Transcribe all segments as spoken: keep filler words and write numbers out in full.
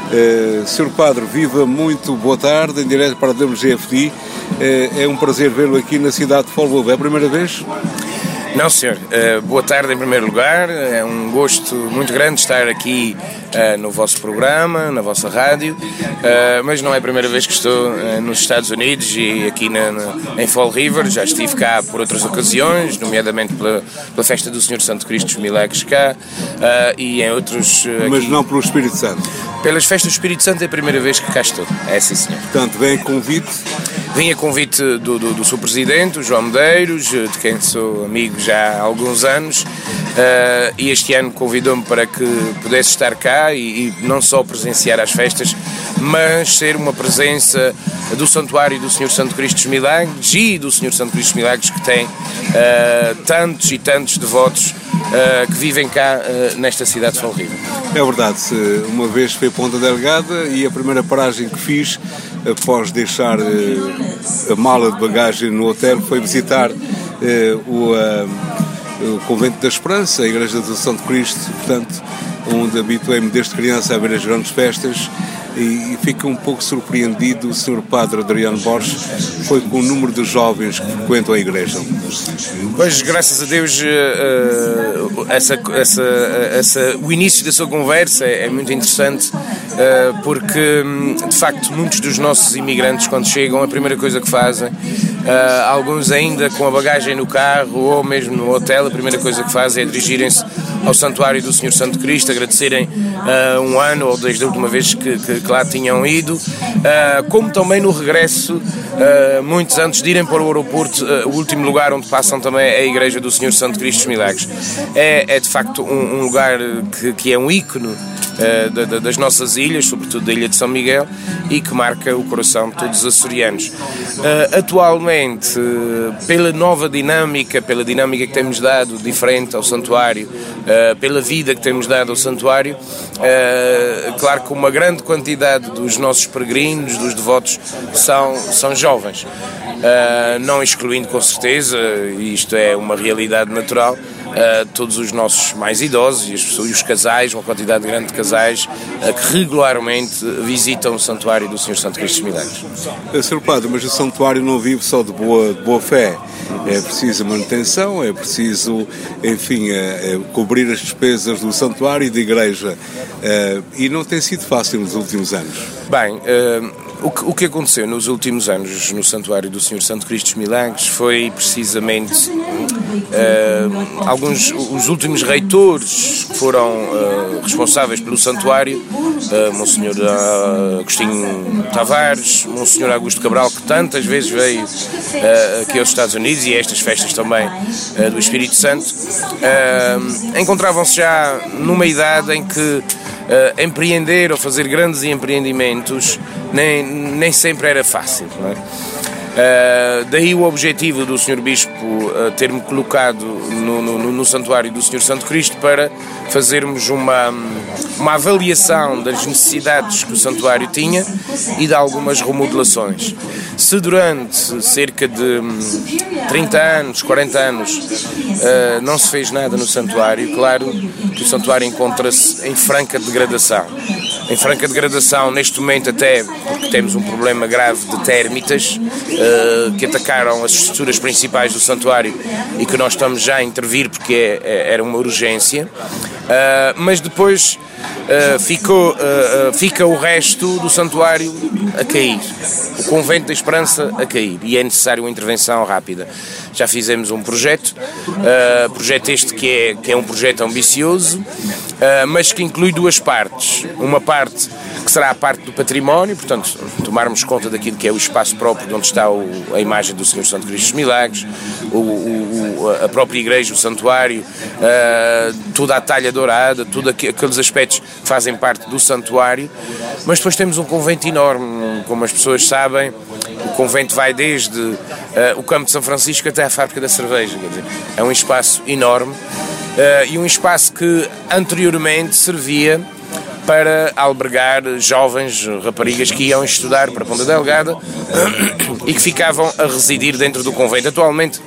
Uh, senhor Padre, viva muito, boa tarde, em direto para a W G F D. Uh, é um prazer vê-lo aqui na cidade de Folgovo. É a primeira vez? Não, senhor. Uh, boa tarde em primeiro lugar. É um gosto muito grande estar aqui uh, no vosso programa, na vossa rádio, uh, mas não é a primeira vez que estou uh, nos Estados Unidos e aqui na, na, em Fall River. Já estive cá por outras ocasiões, nomeadamente pela, pela festa do Senhor Santo Cristo dos Milagres cá uh, e em outros... Uh, mas aqui. Não pelo Espírito Santo? Pelas festas do Espírito Santo é a primeira vez que cá estou. É sim, senhor. Portanto, vem a convite? Vim a convite do, do, do seu Presidente, o João Medeiros, de quem sou amigo já há alguns anos, uh, e este ano convidou-me para que pudesse estar cá e, e não só presenciar as festas, mas ser uma presença do Santuário do Senhor Santo Cristo dos Milagres e do Senhor Santo Cristo dos Milagres, que tem uh, tantos e tantos devotos uh, que vivem cá uh, nesta cidade de Fall River. É verdade, uma vez fui a Ponta Delgada e a primeira paragem que fiz após deixar uh, a mala de bagagem no hotel foi visitar uh, o, uh, o Convento da Esperança, a Igreja do Santo Cristo, portanto, onde habituei-me desde criança a ver as grandes festas, e fico um pouco surpreendido. O senhor Padre Adriano Borges foi com o número de jovens que frequentam a igreja. Pois, graças a Deus, essa, essa, essa, o início da sua conversa é muito interessante, porque, de facto, muitos dos nossos imigrantes, quando chegam, a primeira coisa que fazem, alguns ainda com a bagagem no carro ou mesmo no hotel, a primeira coisa que fazem é dirigirem-se ao Santuário do Senhor Santo Cristo, agradecerem um ano ou desde a última vez que, que, que lá tinham ido, uh, como também no regresso, uh, muitos antes de irem para o aeroporto, uh, o último lugar onde passam também é a Igreja do Senhor Santo Cristo dos Milagres. É, é de facto um, um lugar que, que é um ícone uh, da, da, das nossas ilhas, sobretudo da Ilha de São Miguel, e que marca o coração de todos os açorianos. Uh, atualmente, uh, pela nova dinâmica, pela dinâmica que temos dado diferente ao santuário, uh, pela vida que temos dado ao santuário, uh, claro que uma grande quantidade dos nossos peregrinos, dos devotos, são, são jovens, uh, não excluindo com certeza, e isto é uma realidade natural, uh, todos os nossos mais idosos e, as pessoas, e os casais, uma quantidade grande de casais uh, que regularmente visitam o Santuário do Senhor Santo Cristo dos Milagres. senhor Padre, mas o Santuário não vive só de boa, de boa fé. É preciso manutenção, é preciso, enfim, é, é cobrir as despesas do santuário e da igreja. É, e não tem sido fácil nos últimos anos. Bem, uh, o, que, o que aconteceu nos últimos anos no Santuário do Senhor Santo Cristo dos Milagres foi precisamente uh, alguns, os últimos reitores que foram uh, responsáveis pelo santuário, uh, Monsenhor uh, Agostinho Tavares, Monsenhor Augusto Cabral, que tantas vezes veio uh, aqui aos Estados Unidos e a estas festas também uh, do Espírito Santo, uh, encontravam-se já numa idade em que Uh, empreender ou fazer grandes empreendimentos nem, nem sempre era fácil, não é? Uh, daí o objetivo do senhor Bispo uh, ter-me colocado no, no, no Santuário do Senhor Santo Cristo para fazermos uma, uma avaliação das necessidades que o Santuário tinha e de algumas remodelações. Se durante cerca de trinta anos, quarenta anos uh, não se fez nada no Santuário, claro que o Santuário encontra-se em franca degradação. Em franca degradação neste momento, até porque temos um problema grave de térmitas uh, que atacaram as estruturas principais do santuário e que nós estamos já a intervir porque é, é, era uma urgência, uh, mas depois uh, ficou, uh, uh, fica o resto do santuário a cair, o Convento da Esperança a cair, e é necessário uma intervenção rápida. Já fizemos um projeto, uh, projeto este que é, que é um projeto ambicioso, uh, mas que inclui duas partes. Uma parte que será a parte do património, portanto, tomarmos conta daquilo que é o espaço próprio de onde está o, a imagem do Senhor Santo Cristo dos Milagres, o, o, a própria igreja, o santuário, uh, toda a talha dourada, todos aqueles aspectos que fazem parte do santuário. Mas depois temos um convento enorme, como as pessoas sabem. O convento vai desde uh, o Campo de São Francisco até à Fábrica da Cerveja, quer dizer, é um espaço enorme, uh, e um espaço que anteriormente servia para albergar jovens raparigas que iam estudar para Ponta Delgada e que ficavam a residir dentro do convento. Atualmente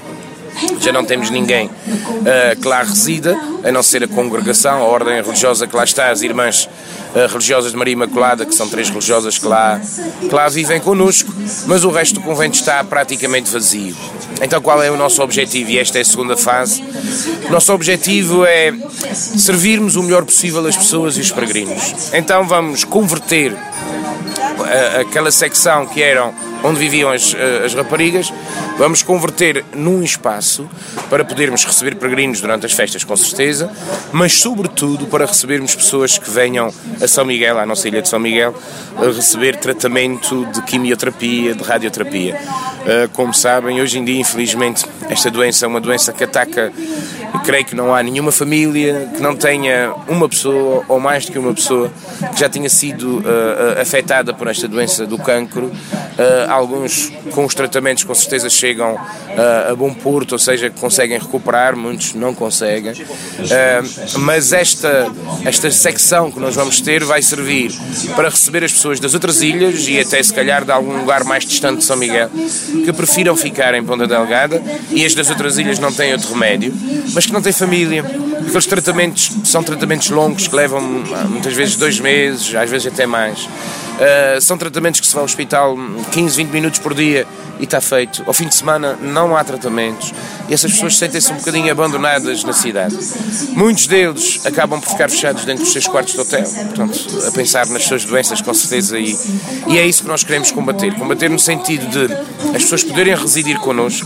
já não temos ninguém uh, que lá resida, a não ser a congregação, a ordem religiosa que lá está, as irmãs uh, religiosas de Maria Imaculada, que são três religiosas que lá, que lá vivem connosco, mas o resto do convento está praticamente vazio. Então qual é o nosso objetivo? E esta é a segunda fase. O nosso objetivo é servirmos o melhor possível as pessoas e os peregrinos. Então vamos converter a, aquela secção que eram onde viviam as, as raparigas, vamos converter num espaço para podermos receber peregrinos durante as festas, com certeza, mas sobretudo para recebermos pessoas que venham a São Miguel, à nossa ilha de São Miguel, a receber tratamento de quimioterapia, de radioterapia. Como sabem, hoje em dia, infelizmente, esta doença é uma doença que ataca, creio que não há nenhuma família que não tenha uma pessoa, ou mais do que uma pessoa, que já tenha sido uh, afetada por esta doença do cancro. Uh, alguns com os tratamentos com certeza chegam uh, a bom porto, ou seja, conseguem recuperar, muitos não conseguem. Uh, mas esta, esta secção que nós vamos ter vai servir para receber as pessoas das outras ilhas e até se calhar de algum lugar mais distante de São Miguel, que prefiram ficar em Ponta Delgada, e as das outras ilhas não têm outro remédio, mas que não têm família. Aqueles tratamentos são tratamentos longos que levam muitas vezes dois meses, às vezes até mais. Uh, são tratamentos que se vai ao hospital quinze, vinte minutos por dia e está feito. Ao fim de semana não há tratamentos e essas pessoas sentem-se um bocadinho abandonadas na cidade. Muitos deles acabam por ficar fechados dentro dos seus quartos de hotel, portanto, a pensar nas suas doenças, com certeza, e, e é isso que nós queremos combater. Combater no sentido de as pessoas poderem residir connosco.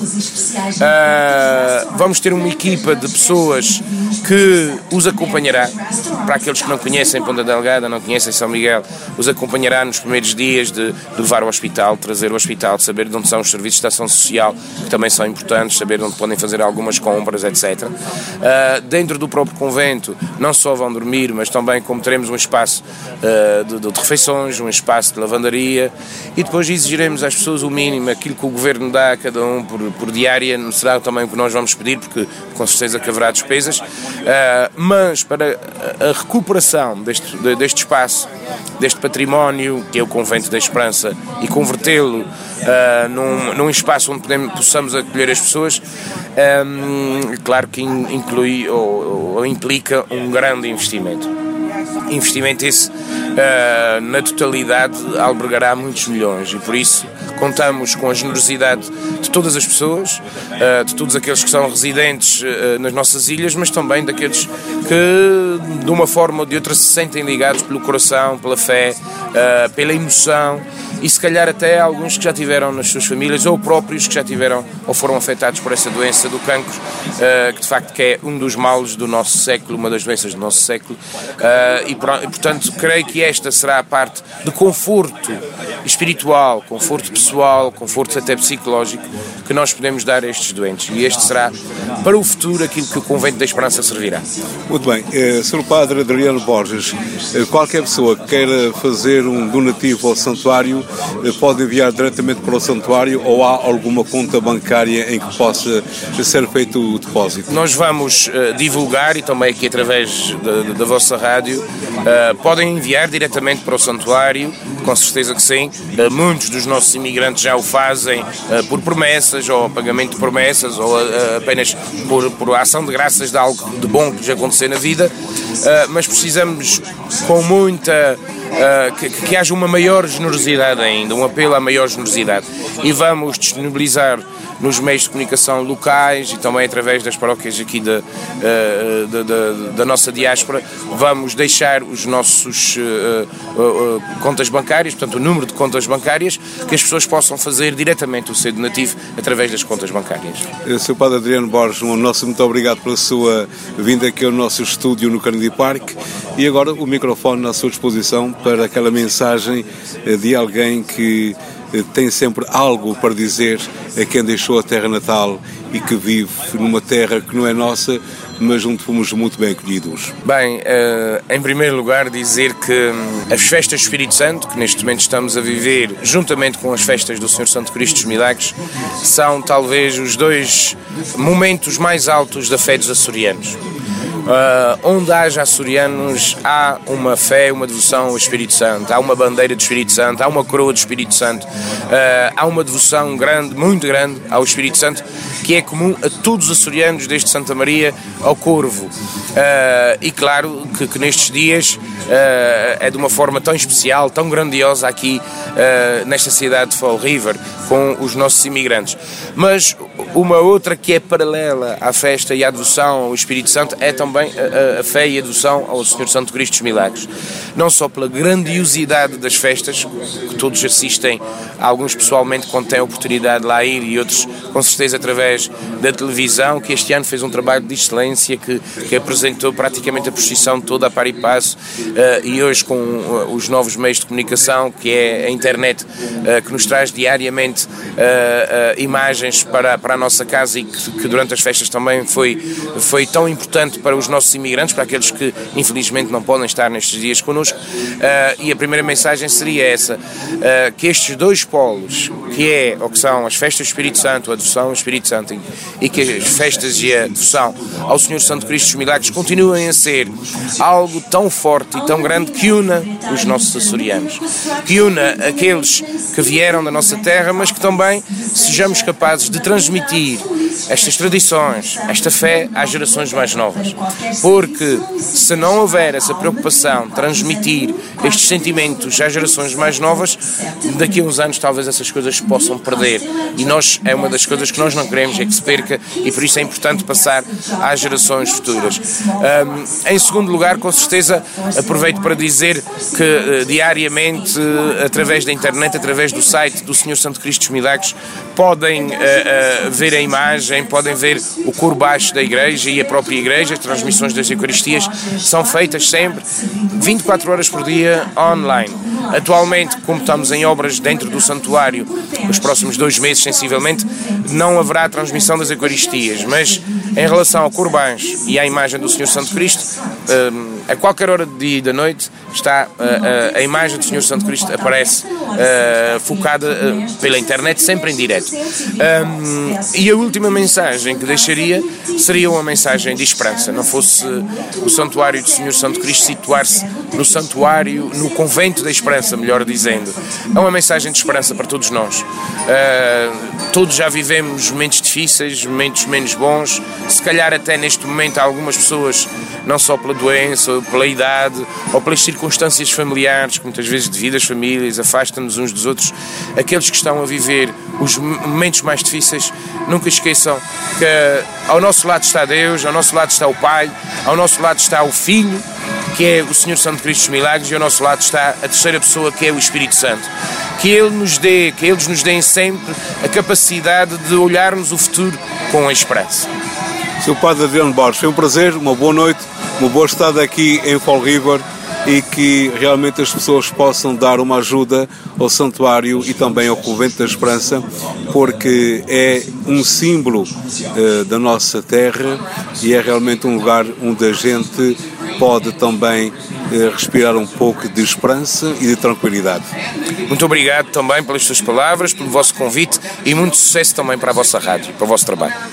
Uh, vamos ter uma equipa de pessoas que os acompanhará, para aqueles que não conhecem Ponta Delgada, não conhecem São Miguel, os acompanhará nos primeiros dias de, de levar ao hospital, trazer ao hospital, saber de onde são os serviços de ação social, que também são importantes, saber onde podem fazer algumas compras, etcétera. Uh, dentro do próprio convento, não só vão dormir, mas também como teremos um espaço uh, de, de refeições, um espaço de lavandaria, e depois exigiremos às pessoas o mínimo, aquilo que o governo dá a cada um por, por diária, não será também o que nós vamos pedir, porque com certeza que haverá despesas, uh, mas para a recuperação deste, deste espaço, deste património, que é o Convento da Esperança, e convertê-lo uh, num, num espaço onde podemos, possamos acolher as pessoas, um, claro que inclui ou, ou implica um grande investimento. Investimento esse, uh, na totalidade, albergará muitos milhões, e por isso contamos com a generosidade de todas as pessoas, uh, de todos aqueles que são residentes uh, nas nossas ilhas, mas também daqueles que de uma forma ou de outra se sentem ligados pelo coração, pela fé, uh, pela emoção, e se calhar até alguns que já tiveram nas suas famílias, ou próprios que já tiveram ou foram afetados por essa doença do cancro, uh, que de facto que é um dos males do nosso século, uma das doenças do nosso século, uh, e portanto creio que esta será a parte de conforto espiritual, conforto pessoal, conforto até psicológico, que nós podemos dar a estes doentes, e este será para o futuro aquilo que o Convento da Esperança servirá. Muito bem, eh, senhor Padre Adriano Borges, eh, qualquer pessoa que queira fazer um donativo ao santuário eh, pode enviar diretamente para o santuário, ou há alguma conta bancária em que possa ser feito o depósito? Nós vamos uh, divulgar, e também aqui através da, da vossa rádio, uh, podem enviar diretamente para o santuário, com certeza que sim. Uh, muitos dos nossos imigrantes já o fazem uh, por promessas, ou pagamento de promessas, ou uh, apenas por, por ação de graças de algo de bom que lhes acontecer na vida, uh, mas precisamos com muita... Uh, que, que haja uma maior generosidade ainda, um apelo à maior generosidade, e vamos disponibilizar nos meios de comunicação locais e também através das paróquias aqui da, uh, da, da, da nossa diáspora, vamos deixar os nossos uh, uh, uh, contas bancárias, portanto o número de contas bancárias, que as pessoas possam fazer diretamente o seu donativo através das contas bancárias. senhor Padre Adriano Borges, um nosso muito obrigado pela sua vinda aqui ao nosso estúdio no Carnegie Park, e agora o microfone à sua disposição para aquela mensagem de alguém que tem sempre algo para dizer a quem deixou a terra natal e que vive numa terra que não é nossa, mas onde fomos muito bem acolhidos. Bem, uh, em primeiro lugar dizer que as festas do Espírito Santo, que neste momento estamos a viver, juntamente com as festas do Senhor Santo Cristo dos Milagres, são talvez os dois momentos mais altos da fé dos açorianos. Uh, onde haja açorianos, há uma fé, uma devoção ao Espírito Santo, há uma bandeira do Espírito Santo, há uma coroa do Espírito Santo, uh, há uma devoção grande, muito grande ao Espírito Santo, que é comum a todos os açorianos, desde Santa Maria ao Corvo. Uh, e claro que, que nestes dias uh, é de uma forma tão especial, tão grandiosa aqui uh, nesta cidade de Fall River, com os nossos imigrantes. Mas uma outra que é paralela à festa e à devoção ao Espírito Santo é também a, a fé e a devoção ao Senhor Santo Cristo dos Milagres. Não só pela grandiosidade das festas, que todos assistem, alguns pessoalmente quando têm a oportunidade de lá ir e outros com certeza através da televisão, que este ano fez um trabalho de excelência, que, que apresentou praticamente a procissão toda a par e passo, uh, e hoje com uh, os novos meios de comunicação, que é a internet, uh, que nos traz diariamente uh, uh, imagens para, para a nossa casa, e que, que durante as festas também foi, foi tão importante para os nossos imigrantes, para aqueles que infelizmente não podem estar nestes dias connosco. Uh, e a primeira mensagem seria essa, uh, que estes dois polos, que é ou que são as festas do Espírito Santo, a devoção ao Espírito Santo, e que as festas e a devoção ao Senhor Santo Cristo dos Milagres continuem a ser algo tão forte e tão grande que una os nossos açorianos, que una aqueles que vieram da nossa terra, mas que também sejamos capazes de transmitir estas tradições, esta fé às gerações mais novas, porque se não houver essa preocupação de transmitir estes sentimentos às gerações mais novas, daqui a uns anos talvez essas coisas se possam perder, e nós, é uma das coisas que nós não queremos, é que se perca, e por isso é importante passar às gerações futuras. Um, em segundo lugar, com certeza, aproveito para dizer que uh, diariamente, uh, através da internet, através do site do Senhor Santo Cristo dos Milagres, podem uh, uh, ver a imagem, podem ver o coro baixo da igreja e a própria igreja. As transmissões das Eucaristias são feitas sempre vinte e quatro horas por dia online. Atualmente, como estamos em obras dentro do santuário, nos próximos dois meses sensivelmente, não haverá transmissão das Eucaristias, mas em relação ao coro baixo e à imagem do Senhor Santo Cristo, a qualquer hora do dia e da noite está a, a, a imagem do Senhor Santo Cristo, aparece uh, focada uh, pela internet, sempre em direto. Um, e a última mensagem que deixaria seria uma mensagem de esperança. Não fosse o santuário do Senhor Santo Cristo situar-se no santuário, no convento da esperança, melhor dizendo. É uma mensagem de esperança para todos nós. Uh, todos já vivemos momentos difíceis, momentos menos bons. Se calhar até neste momento há algumas pessoas, não só pela doença, ou pela idade, ou pelas circunstâncias familiares, que muitas vezes devido às famílias afastam-nos uns dos outros, aqueles que estão a viver os momentos mais difíceis, nunca esqueçam que ao nosso lado está Deus, ao nosso lado está o Pai, ao nosso lado está o Filho, que é o Senhor Santo Cristo dos Milagres, e ao nosso lado está a terceira pessoa, que é o Espírito Santo. Que Ele nos dê, que eles nos deem sempre a capacidade de olharmos o futuro com a esperança. senhor Padre Adriano Borges, foi um prazer, uma boa noite, uma boa estada aqui em Fall River, e que realmente as pessoas possam dar uma ajuda ao santuário e também ao Convento da Esperança, porque é um símbolo uh, da nossa terra e é realmente um lugar onde a gente pode também uh, respirar um pouco de esperança e de tranquilidade. Muito obrigado também pelas suas palavras, pelo vosso convite, e muito sucesso também para a vossa rádio, para o vosso trabalho.